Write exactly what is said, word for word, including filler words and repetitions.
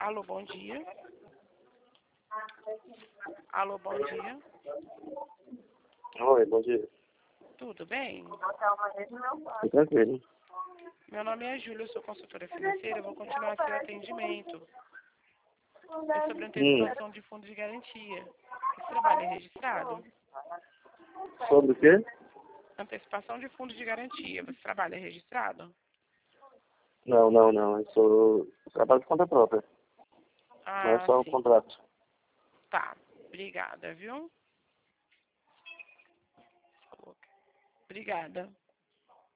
Alô, bom dia. Alô, bom dia. Oi, bom dia. Tudo bem? Tudo tranquilo. Meu nome é Júlia, eu sou consultora financeira, eu vou continuar seu atendimento. É sobre antecipação de fundo de garantia. Esse trabalho é registrado? Sobre o quê? Antecipação de fundo de garantia. Você trabalha registrado? Não, não, não. Eu sou eu trabalho por conta própria. Não é Ah, só o sim. contrato. Tá. Obrigada, viu? Obrigada.